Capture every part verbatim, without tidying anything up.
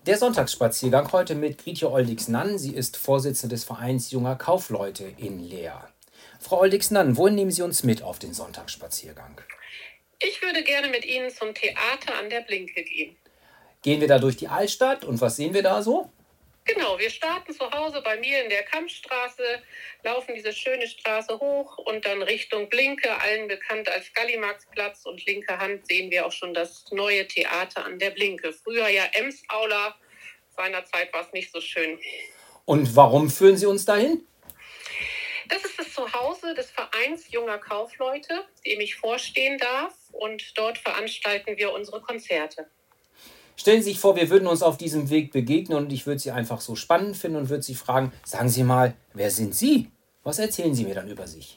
Der Sonntagsspaziergang heute mit Grietje Oldix-Nann. Sie ist Vorsitzende des Vereins Junger Kaufleute in Leer. Frau Oldix-Nann, wohin nehmen Sie uns mit auf den Sonntagsspaziergang? Ich würde gerne mit Ihnen zum Theater an der Blinke gehen. Gehen wir da durch die Altstadt und was sehen wir da so? Genau, wir starten zu Hause bei mir in der Kampfstraße, laufen diese schöne Straße hoch und dann Richtung Blinke, allen bekannt als Gallimaxplatz, und linke Hand sehen wir auch schon das neue Theater an der Blinke. Früher ja Ems-Aula, seinerzeit war es nicht so schön. Und warum führen Sie uns dahin? Das ist das Zuhause des Vereins Junger Kaufleute, dem ich vorstehen darf, und dort veranstalten wir unsere Konzerte. Stellen Sie sich vor, wir würden uns auf diesem Weg begegnen und ich würde Sie einfach so spannend finden und würde Sie fragen, sagen Sie mal, wer sind Sie? Was erzählen Sie mir dann über sich?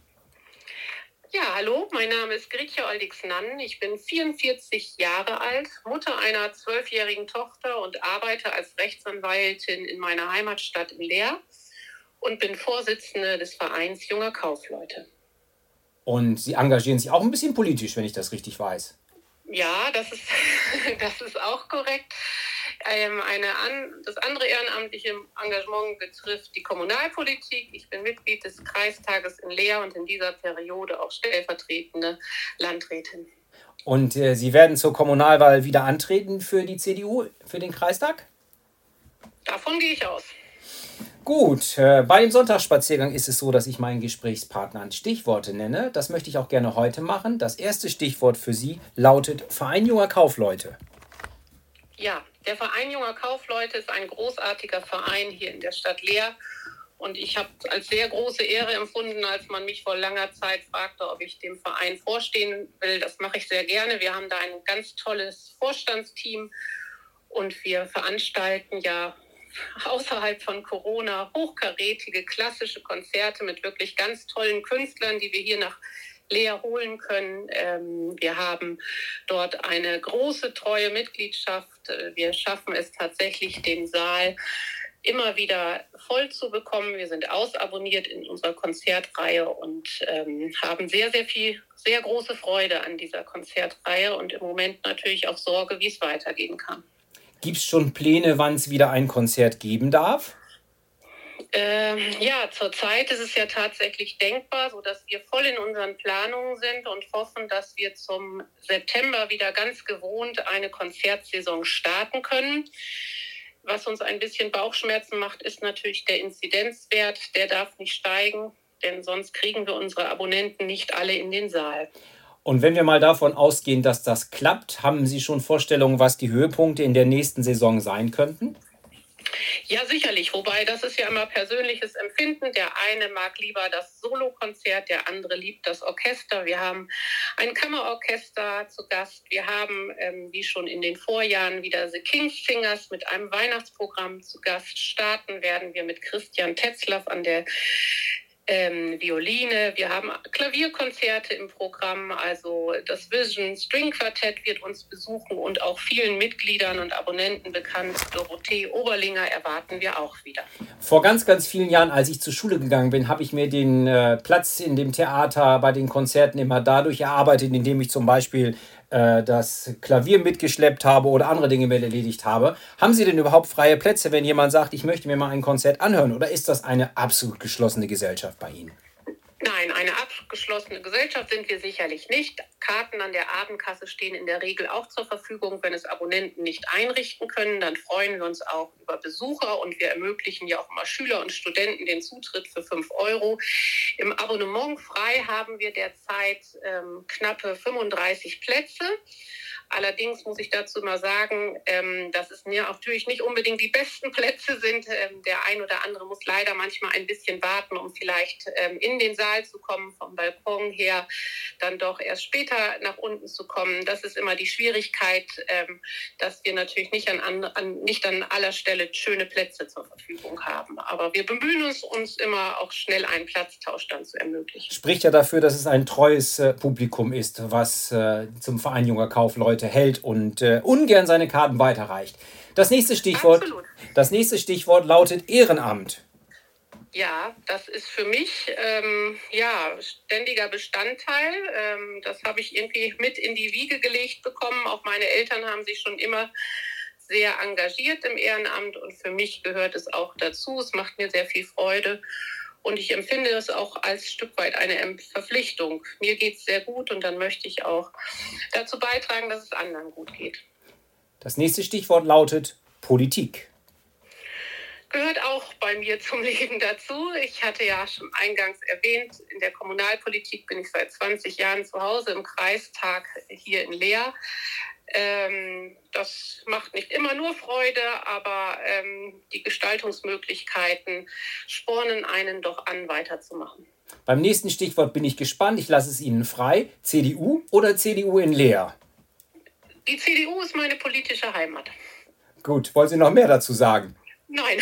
Ja, hallo, mein Name ist Grietje Oldix-Nann. Ich bin vierundvierzig Jahre alt, Mutter einer zwölfjährigen Tochter und arbeite als Rechtsanwältin in meiner Heimatstadt in Leer und bin Vorsitzende des Vereins Junger Kaufleute. Und Sie engagieren sich auch ein bisschen politisch, wenn ich das richtig weiß. Ja, das ist, das ist auch korrekt. Ähm, eine an, das andere ehrenamtliche Engagement betrifft die Kommunalpolitik. Ich bin Mitglied des Kreistages in Leer und in dieser Periode auch stellvertretende Landrätin. Und äh, Sie werden zur Kommunalwahl wieder antreten für die C D U, für den Kreistag? Davon gehe ich aus. Gut, äh, bei dem Sonntagsspaziergang ist es so, dass ich meinen Gesprächspartnern Stichworte nenne. Das möchte ich auch gerne heute machen. Das erste Stichwort für Sie lautet Verein Junger Kaufleute. Ja, der Verein Junger Kaufleute ist ein großartiger Verein hier in der Stadt Leer. Und ich habe es als sehr große Ehre empfunden, als man mich vor langer Zeit fragte, ob ich dem Verein vorstehen will. Das mache ich sehr gerne. Wir haben da ein ganz tolles Vorstandsteam und wir veranstalten ja außerhalb von Corona hochkarätige klassische Konzerte mit wirklich ganz tollen Künstlern, die wir hier nach Leer holen können. Ähm, wir haben dort eine große, treue Mitgliedschaft. Wir schaffen es tatsächlich, den Saal immer wieder voll zu bekommen. Wir sind ausabonniert in unserer Konzertreihe und ähm, haben sehr, sehr viel, sehr große Freude an dieser Konzertreihe und im Moment natürlich auch Sorge, wie es weitergehen kann. Gibt es schon Pläne, wann es wieder ein Konzert geben darf? Ähm, ja, zurzeit ist es ja tatsächlich denkbar, sodass wir voll in unseren Planungen sind und hoffen, dass wir zum September wieder ganz gewohnt eine Konzertsaison starten können. Was uns ein bisschen Bauchschmerzen macht, ist natürlich der Inzidenzwert. Der darf nicht steigen, denn sonst kriegen wir unsere Abonnenten nicht alle in den Saal. Und wenn wir mal davon ausgehen, dass das klappt, haben Sie schon Vorstellungen, was die Höhepunkte in der nächsten Saison sein könnten? Ja, sicherlich. Wobei, das ist ja immer persönliches Empfinden. Der eine mag lieber das Solokonzert, der andere liebt das Orchester. Wir haben ein Kammerorchester zu Gast. Wir haben, ähm, wie schon in den Vorjahren, wieder The King's Singers mit einem Weihnachtsprogramm zu Gast. Starten werden wir mit Christian Tetzlaff an der Ähm, Violine, wir haben Klavierkonzerte im Programm, also das Vision String Quartett wird uns besuchen und auch vielen Mitgliedern und Abonnenten bekannt, Dorothee Oberlinger, erwarten wir auch wieder. Vor ganz, ganz vielen Jahren, als ich zur Schule gegangen bin, habe ich mir den äh, Platz in dem Theater bei den Konzerten immer dadurch erarbeitet, indem ich zum Beispiel äh, das Klavier mitgeschleppt habe oder andere Dinge mit erledigt habe. Haben Sie denn überhaupt freie Plätze, wenn jemand sagt, ich möchte mir mal ein Konzert anhören? Oder ist das eine absolut geschlossene Gesellschaft bei Ihnen? Nein, eine abgeschlossene Gesellschaft sind wir sicherlich nicht. Karten an der Abendkasse stehen in der Regel auch zur Verfügung. Wenn es Abonnenten nicht einrichten können, dann freuen wir uns auch über Besucher und wir ermöglichen ja auch immer Schüler und Studenten den Zutritt für fünf Euro. Im Abonnement frei haben wir derzeit ähm, knappe fünfunddreißig Plätze. Allerdings muss ich dazu mal sagen, ähm, dass es mir natürlich nicht unbedingt die besten Plätze sind. Ähm, der ein oder andere muss leider manchmal ein bisschen warten, um vielleicht ähm, in den Saal zu kommen, vom Balkon her, dann doch erst später nach unten zu kommen. Das ist immer die Schwierigkeit, ähm, dass wir natürlich nicht an, an, nicht an aller Stelle schöne Plätze zur Verfügung haben. Aber wir bemühen uns, uns immer auch schnell einen Platztausch dann zu ermöglichen. Spricht ja dafür, dass es ein treues äh, Publikum ist, was äh, zum Verein Junger Kaufleute hält und äh, ungern seine Karten weiterreicht. Das nächste Stichwort, Absolut. das nächste Stichwort lautet Ehrenamt. Ja, das ist für mich ähm, ja, ständiger Bestandteil. Ähm, das habe ich irgendwie mit in die Wiege gelegt bekommen. Auch meine Eltern haben sich schon immer sehr engagiert im Ehrenamt und für mich gehört es auch dazu. Es macht mir sehr viel Freude und ich empfinde es auch als Stück weit eine Verpflichtung. Mir geht es sehr gut und dann möchte ich auch dazu beitragen, dass es anderen gut geht. Das nächste Stichwort lautet Politik. Gehört auch bei mir zum Leben dazu. Ich hatte ja schon eingangs erwähnt, in der Kommunalpolitik bin ich seit zwanzig Jahren zu Hause im Kreistag hier in Leer. Ähm, das macht nicht immer nur Freude, aber ähm, die Gestaltungsmöglichkeiten spornen einen doch an, weiterzumachen. Beim nächsten Stichwort bin ich gespannt. Ich lasse es Ihnen frei. C D U oder C D U in Leer? Die C D U ist meine politische Heimat. Gut, wollen Sie noch mehr dazu sagen? Nein.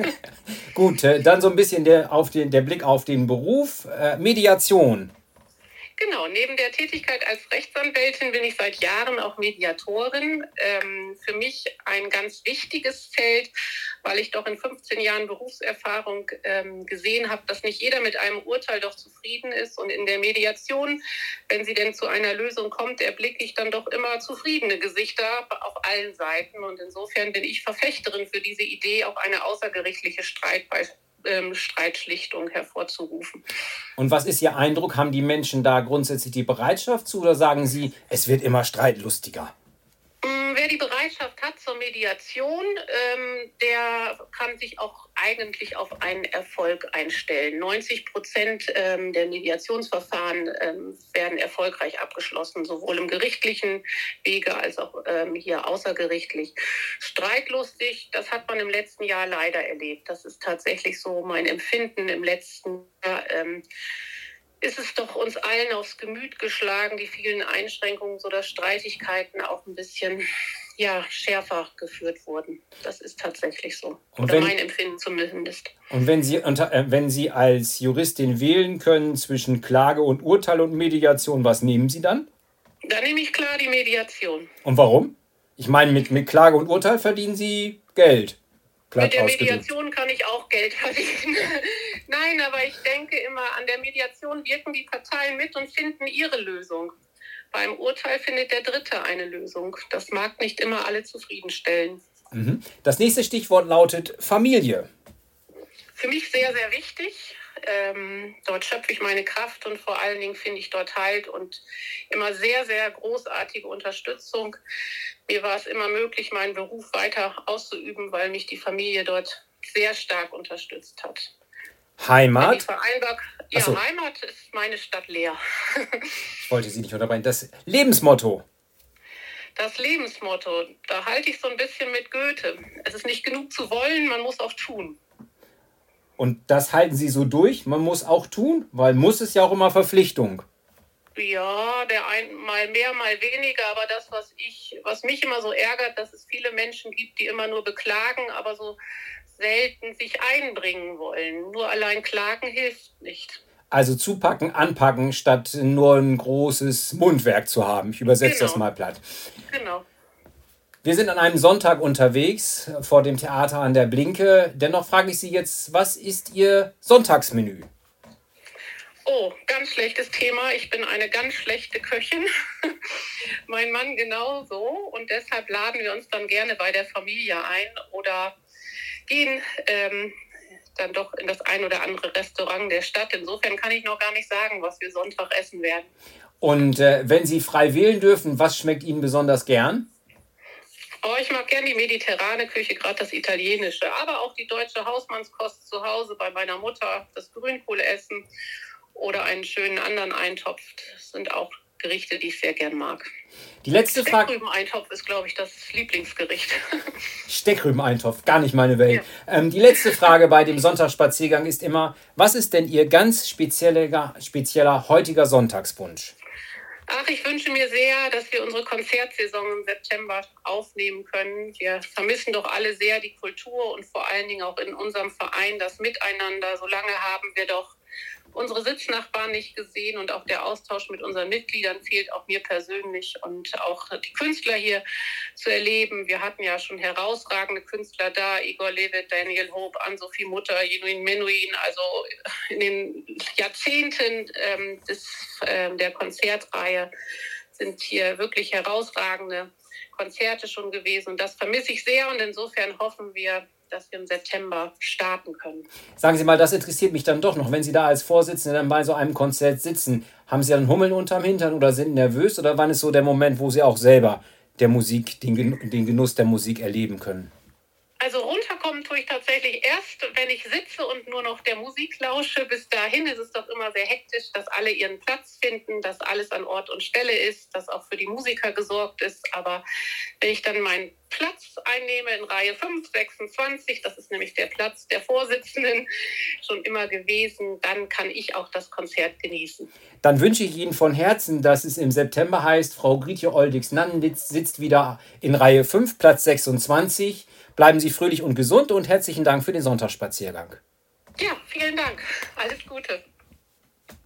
Gut, dann so ein bisschen der, auf den, der Blick auf den Beruf. Äh, Mediation. Genau, neben der Tätigkeit als Rechtsanwältin bin ich seit Jahren auch Mediatorin. Ähm, für mich ein ganz wichtiges Feld, weil ich doch in fünfzehn Jahren Berufserfahrung ähm, gesehen habe, dass nicht jeder mit einem Urteil doch zufrieden ist. Und in der Mediation, wenn sie denn zu einer Lösung kommt, erblicke ich dann doch immer zufriedene Gesichter auf allen Seiten. Und insofern bin ich Verfechterin für diese Idee, auch eine außergerichtliche Streitbeispiel. Streitschlichtung hervorzurufen. Und was ist Ihr Eindruck? Haben die Menschen da grundsätzlich die Bereitschaft zu oder sagen Sie, es wird immer streitlustiger? Wer die Bereitschaft hat zur Mediation, ähm, der kann sich auch eigentlich auf einen Erfolg einstellen. neunzig Prozent ähm, der Mediationsverfahren ähm, werden erfolgreich abgeschlossen, sowohl im gerichtlichen Wege als auch ähm, hier außergerichtlich. Streitlustig, das hat man im letzten Jahr leider erlebt. Das ist tatsächlich so mein Empfinden im letzten Jahr. Ähm, ist es doch uns allen aufs Gemüt geschlagen, die vielen Einschränkungen, sodass Streitigkeiten auch ein bisschen ja, schärfer geführt wurden. Das ist tatsächlich so. Und Oder wenn, mein Empfinden zumindest. Und wenn Sie, unter, äh, wenn Sie als Juristin wählen können zwischen Klage und Urteil und Mediation, was nehmen Sie dann? Da nehme ich klar die Mediation. Und warum? Ich meine, mit, mit Klage und Urteil verdienen Sie Geld. Mit der Mediation kann ich auch Geld verdienen. Nein, aber ich denke immer, an der Mediation wirken die Parteien mit und finden ihre Lösung. Beim Urteil findet der Dritte eine Lösung. Das mag nicht immer alle zufriedenstellen. Mhm. Das nächste Stichwort lautet Familie. Für mich sehr, sehr wichtig. Ähm, dort schöpfe ich meine Kraft und vor allen Dingen finde ich dort Halt und immer sehr, sehr großartige Unterstützung. Mir war es immer möglich, meinen Beruf weiter auszuüben, weil mich die Familie dort sehr stark unterstützt hat. Heimat? Vereinbar- ja, so. Heimat ist meine Stadt Leer. Ich wollte Sie nicht unterbrechen. Das Lebensmotto? Das Lebensmotto, da halte ich so ein bisschen mit Goethe. Es ist nicht genug zu wollen, man muss auch tun. Und das halten Sie so durch? Man muss auch tun? Weil muss ist ja auch immer Verpflichtung. Ja, der ein mal mehr, mal weniger, aber das, was ich, was mich immer so ärgert, dass es viele Menschen gibt, die immer nur beklagen, aber so selten sich einbringen wollen. Nur allein klagen hilft nicht. Also zupacken, anpacken, statt nur ein großes Mundwerk zu haben. Ich übersetze genau. das mal platt. Genau. Wir sind an einem Sonntag unterwegs vor dem Theater an der Blinke. Dennoch frage ich Sie jetzt, was ist Ihr Sonntagsmenü? Oh, ganz schlechtes Thema. Ich bin eine ganz schlechte Köchin. Mein Mann genauso. Und deshalb laden wir uns dann gerne bei der Familie ein oder gehen ähm, dann doch in das ein oder andere Restaurant der Stadt. Insofern kann ich noch gar nicht sagen, was wir Sonntag essen werden. Und äh, wenn Sie frei wählen dürfen, was schmeckt Ihnen besonders gern? Oh, ich mag gern die mediterrane Küche, gerade das Italienische, aber auch die deutsche Hausmannskost zu Hause bei meiner Mutter, das Grünkohl essen oder einen schönen anderen Eintopf. Das sind auch Gerichte, die ich sehr gern mag. Die letzte Frage. Steckrübeneintopf ist, glaube ich, das Lieblingsgericht. Steckrübeneintopf, gar nicht meine Welt. Ja. Ähm, die letzte Frage bei dem Sonntagsspaziergang ist immer, was ist denn Ihr ganz spezieller, spezieller heutiger Sonntagswunsch? Ach, ich wünsche mir sehr, dass wir unsere Konzertsaison im September aufnehmen können. Wir vermissen doch alle sehr die Kultur und vor allen Dingen auch in unserem Verein das Miteinander. Solange haben wir doch unsere Sitznachbarn nicht gesehen und auch der Austausch mit unseren Mitgliedern fehlt auch mir persönlich und auch die Künstler hier zu erleben. Wir hatten ja schon herausragende Künstler da, Igor Levit, Daniel Hope, Ann-Sophie Mutter, Jenuin Menuhin, also in den Jahrzehnten ähm, des, äh, der Konzertreihe sind hier wirklich herausragende Konzerte schon gewesen. Und das vermisse ich sehr. Und insofern hoffen wir, dass wir im September starten können. Sagen Sie mal, das interessiert mich dann doch noch. Wenn Sie da als Vorsitzende dann bei so einem Konzert sitzen, haben Sie dann Hummeln unterm Hintern oder sind nervös? Oder wann ist so der Moment, wo Sie auch selber der Musik, den, Gen- den Genuss der Musik erleben können? Also runterkommen tue ich tatsächlich erst, wenn ich sitze und nur noch der Musik lausche. Bis dahin ist es doch immer sehr hektisch, dass alle ihren Platz finden, dass alles an Ort und Stelle ist, dass auch für die Musiker gesorgt ist. Aber wenn ich dann meinen Platz einnehme in Reihe fünf, sechsundzwanzig, das ist nämlich der Platz der Vorsitzenden schon immer gewesen, dann kann ich auch das Konzert genießen. Dann wünsche ich Ihnen von Herzen, dass es im September heißt, Frau Grietje Oldix-Nannwitz sitzt wieder in Reihe fünf, Platz sechsundzwanzig. Bleiben Sie fröhlich und gesund und herzlichen Dank für den Sonntagsspaziergang. Ja, vielen Dank. Alles Gute.